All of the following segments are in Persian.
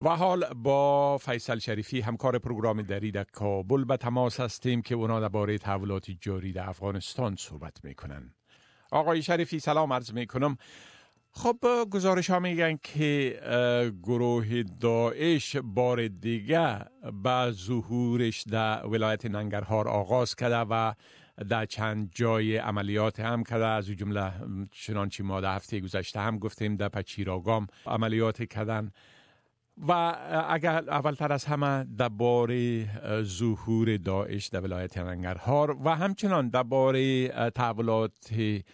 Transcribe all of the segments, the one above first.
و حال با فیصل شریفی همکار پروگرام دری در کابل به تماس هستیم که اونا درباره تحولات جاری در افغانستان صحبت میکنن. آقای شریفی سلام عرض میکنم. خب گزارش ها میگن که گروه داعش بار دیگه با ظهورش در ولایت ننگرهار آغاز کرده و در چند جای عملیات هم کرده، از جمله چنانچه ما در هفته گذشته هم گفتیم در پچیراگام عملیات کردن. و اگر اولتر از همه درباره ظهور داعش در ولایت ننگرهار و همچنان درباره تحولات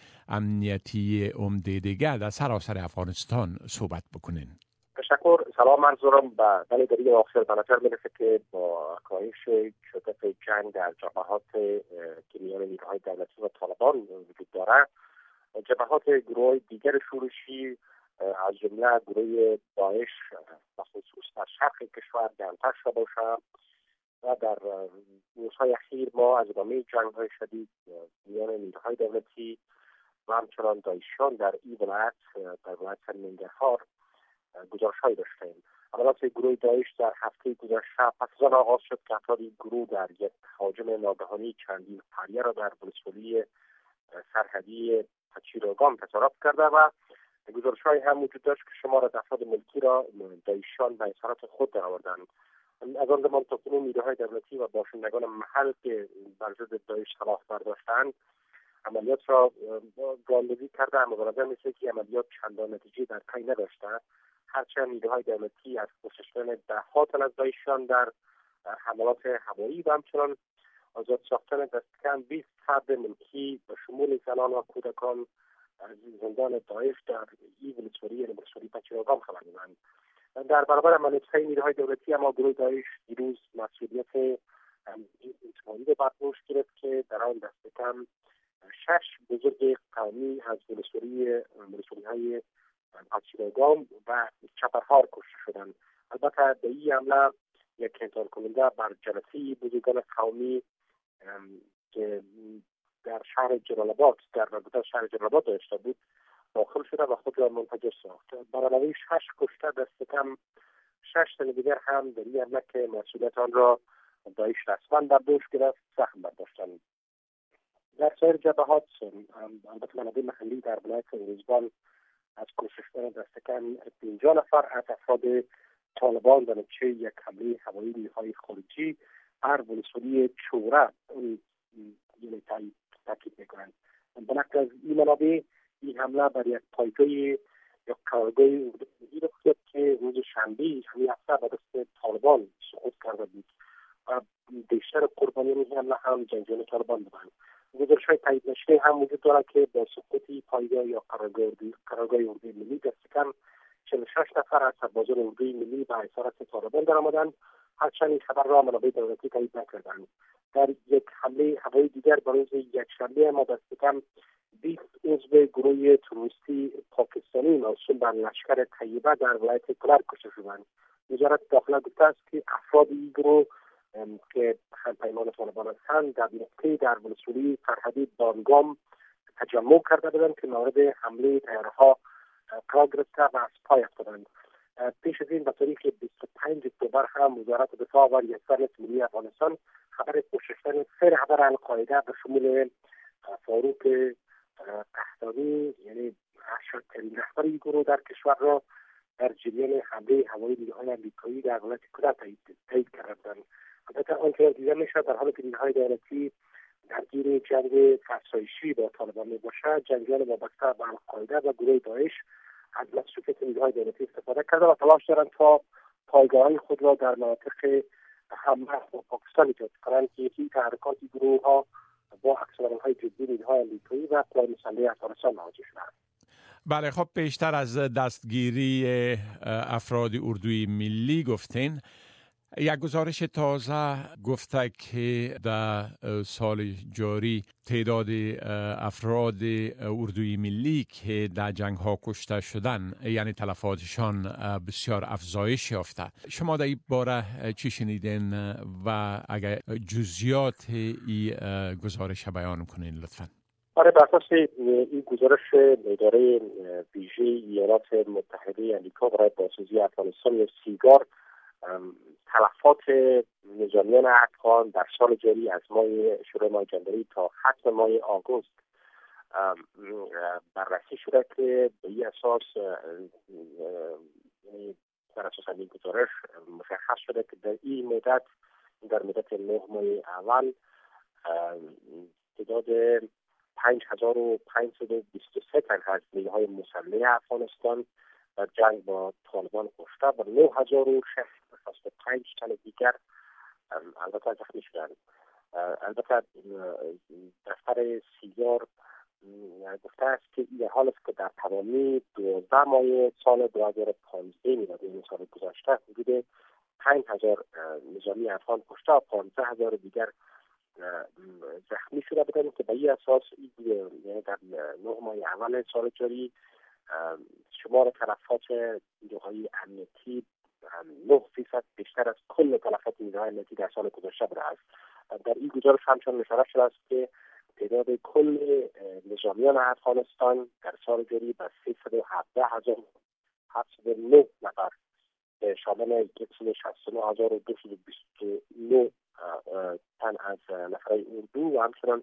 امنیتی عمده دیگر در سراسر افغانستان صحبت بکنین. تشکر. سلام عرض دارم به بلدری آفسر. به نظر میرسه که با کاهش شدت جنگ در جبهات که میان نیروهای دولتی و طالبان وجود داره، جبهات گروه دیگر شورشی از جمله گروه داعش به خصوص در شرق کشور گرمتر شده باشه و در روزهای اخیر ما از ادامه جنگ‌های شدید میان نیروهای دولتی و همچنان داعشیان در این ولایت، در ولایت ننگرهار، گزارش‌هایی داشتیم. عملیات گروه داعش در هفته گذشته پس از آن آغاز شد که افراد گروه در یک هجوم ناگهانی چندین قریه را در ولسوالی سرحدی پچیراگام تصرف کرده و گزارش‌هایی هم وجود داشت که شمار افراد ملکی را داعشیان به اسارت خود درآوردند. از آن زمان تاکنون نیروهای دولتی و باشندگان محل که بر ضد داعش سلاح برداشتند عملیات را گاندگی کرده، اما به نظر می‌رسد که عملیات چندان نتیجه در پی نداشته، هرچند نیروهای دولتی از کشتن ده‌ها تن از داعشیان در حملات هوایی و همچنان آزاد ساختن دست کم 20 فرد ملکی به شمول زنان و کودکان از زندان داعش در این ولسوالی پچیراگام خبر می‌دهند. در برابر عملیات‌های نیروهای دولتی اما گروه داعش دیروز مسئولیت انتقامی را بر دوش گرفت که در آن دست کم 6 بزرگ قومی از ولسوالی‌های پچیراگام و چپرهار کشته شدند. البته در این حمله یک انتقال کننده بر جلسه بزرگان قومی که در شهر جلال آباد داشته بود داخل شده و خود را منفجر ساخت. بر علاوه 6 کشته دست کم 6 تن دیگر هم در این حمله که مسئولیت آن را داعش رسما بر دوش گرفت زخم برداشتند. در سایر جبهات البته منابع محلی در ولایت روزگان از کشتن دست کم 50 نفر از افراد طالبان در نتیجه یک حمله هوایی نیروهای خارجی بر ولسوالی چوره تاکید میکنند. به نقل از این منابع این حمله بر یک پایگاه یا قرارگاه اردوگاهی رخ داد که روز شنبه همین هفته به دست طالبان سقوط کرده بود و بیشتر قربانیان این حمله هم جنگجویان طالبان بودند. گزارش‌های تایید نشده هم وجود دارد که با سقوط پایگاه یا قرارگاه اردوی ملی دست کم 46 نفر از سربازان اردوی ملی به اسارت طالبان درآمدند، هرچند این خبر را منابع دولتی تایید نکردند. در یک حمله هوایی دیگر به روز یکشنبه ما دست کم 20 عضو گروه تروریستی پاکستانی موسوم به لشکر طیبه در ولایت کنر کشته شدند. وزارت داخله گفته است که افراد این گروه که همپیمان طالبان هستند در نقطه در ولسوالی سرحدی بانگام تجمع کرده بودند که مورد حمله طیاره‌ها قرار گرفته و از پای افتادند. پیش از این به تاریخ 25 اکتبر هم وزارت دفاع و ریاست ملی افغانستان خبر کشتن 3 رهبر القاعده به شمول فاروق قحطانی یعنی ارشدترین رهبر این گروه در کشور را در جریان حمله هوایی نیروهای آمریکایی در ولایت کنر تایید کردند. البته آنچه دیده میشد در حالی که نیروهای دولتی درگیر جنگ فرسایشی با طالبان میباشد، جنگجویان وابسته به القاعده و گروه داعش از مسئولیت نیروهای دولتی استفاده کرده و تلاش دارند تا پایگاه‌های خود را در مناطق همراه با پاکستان ایجاد کنند که این تحرکات گروه ها با عکس‌العمل‌های جدی نیروهای آمریکایی و قوای مسلح افغانستان مواجه شدند. بله، خب بیشتر از دستگیری افراد اردوی ملی گفتین. یک گزارش تازه گفته که در سال جاری تعداد افراد اردوی ملی که در جنگ ها کشته شدن یعنی تلفاتشان بسیار افزایش یافته. شما در این باره چی شنیدین و اگر جزئیات این گزارش بیان کنین لطفاً؟ آره، بر اساس این گزارش اداره ویژه ایالات متحده آمریکا برای بازسازی افغانستان سیگار، تلفات نظامیان افغان در سال جاری از شروع ماه جنوری تا ختم ماه آگوست بررسی شده که به این اساس بر اساس این گزارش مشخص شده که در مدت 9 ماه اول تعداد 5523 تن از نیروهای مسلح افغانستان در جنگ با طالبان کشته و 9665 تن دیگر البته زخمی شدند. البته دفتر سیگار گفته است که این حال است که در تمامی 12 ماه سال 2015 میلادی، این سال گذشته، حدود 5000 نظامی افغان کشته و 15000 دیگر زخمی شده بودند که به این اساس در 9 ماه اول سال جاری شمار تلفات نیروهای امنیتی 9% بیشتر از کل تلفات نیروهای امنیتی در سال گذشته بوده است. در این گزارش همچنان اشاره شده است که تعداد کل نظامیان افغانستان در سال جاری به 317709 نفر شامل 169229 تن از نفرهای اردو و همچنان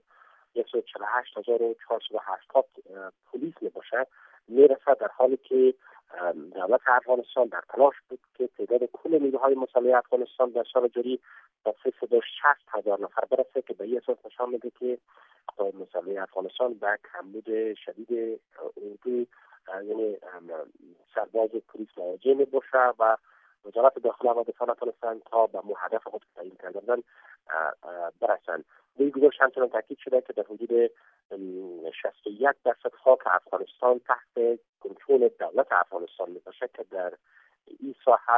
148480 پلیس میباشد میرسد، در حالی که دولت افغانستان در تلاش بود که تعداد کل نیروهای مسلح افغانستان در سال جاری به 360,000 نفر برسه که به این اساس نشان میده که مسلح افغانستان به کمبود شدید اردو یعنی سرباز پلیس مواجه میباشه و وزارت داخله و دفاع نتونستند تا به هدف خود تعیین کردن برسند. به این گزارش همچنان تاکید شده که در حدود 61% خاک افغانستان تحت کنترل دولت افغانستان میباشه که در این ساحه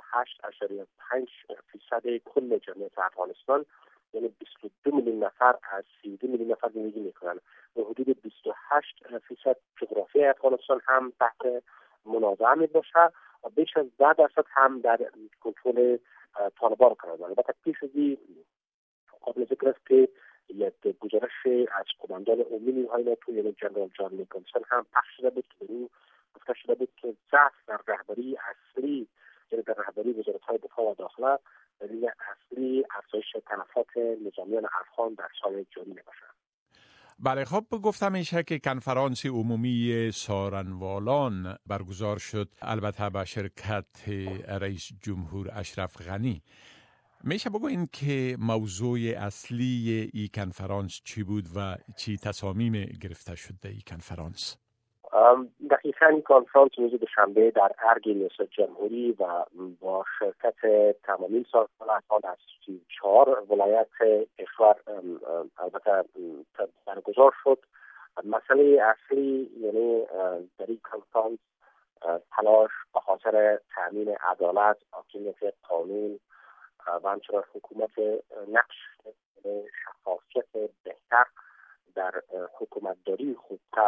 68.5% کل جمعیت افغانستان یعنی 22 میلیون نفر از 32 میلیون نفر زندگی میکنند و حدود 28% جغرافی افغانستان هم تحت منازعه میباشه و بیش از 10% هم در کنترل طالبان قرار دارد. البته پیش از این قابل ذکر است که یک گزارش از قماندان عمومی نیروهای ناتو یعنی جنرال جان نیکلسون هم پخش شده بود که به او گفته شده بود که ضعف در رهبری اصلی یعنی در رهبری وزارت‌های دفاع و داخله دلیل اصلی افزایش تلفات نظامیان افغان در سال جاری میباشد. بله، خب گفتم میشه که کنفرانس عمومی سارنوالان برگزار شد، البته با شرکت رئیس جمهور اشرف غنی. میشه بگوین که موضوع اصلی این کنفرانس چی بود و چی تصامیم گرفته شد در این کنفرانس؟ دقیقاً این کنفرانس روز دوشنبه در ارگ ریاست جمهوری و با شرکت تمامی سازمان‌ها از 4 ولایت کشور البته برگزار شد. مسئله اصلی یعنی در این کنفرانس تلاش به خاطر تامین عدالت، حاکمیت قانون و همچنین حکومت نقش شفافیت بهتر در حکومتداری خوبتر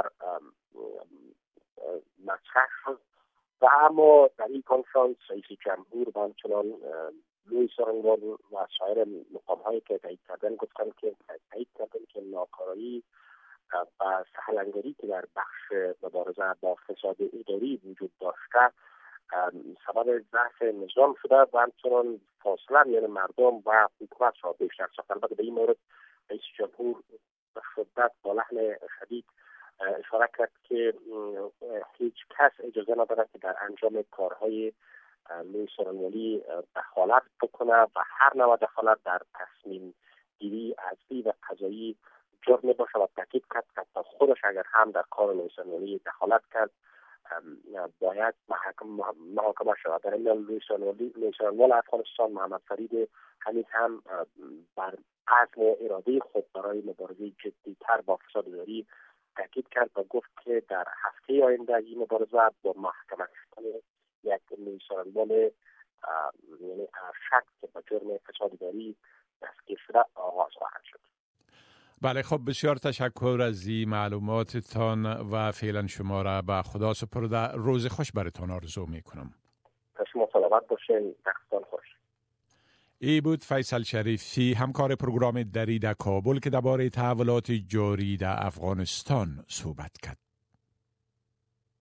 مطرح شد و اما در این کنفرانس رئیس جمهور و همچنان لوی سارنوال و سایر مقام‌هایی که تایید کردن گفتن که ناکارایی و سهل‌انگاری که در بخش مبارزه با فساد اداری وجود داشته سبب ضعف نظام شده و همچنان فاصله میان مردم و حکومت را بیشتر ساخت. البته به این مورد رئیس جمهور به شدت با لحن شدید اشاره کرد که هیچ کس اجازه ندارد که در انجام کارهای لوی سارنوالی دخالت بکنه و هر نوع دخالت در تصمیم گیری عزلی و قضایی جرم باشه و تاکید کرد که خودش اگر هم در کار لوی سارنوالی دخالت کرد باید محاکمه شود. در این لوی سارنوال افغانستان محمد فرید حمید هم بر عزم و اراده خود برای مبارزه جدی‌تر با فساد اداری تاکید کرد و گفت که در هفته آینده این مبارزه با محکمه شدن یک لوی سارنوال یعنی ارشد که با جرم فساد اداری دستگیر شده آغاز خواهد شد. بله، خب بسیار تشکر از این معلوماتتان و فعلا شما را به خدا سپرده. روز خوش براتون آرزو میکنم. شما سلامت باشین. وقتتان خوش. ای بود فیصل شریفی همکار پروگرام دری در کابل که درباره تحولات جاری در افغانستان صحبت کرد.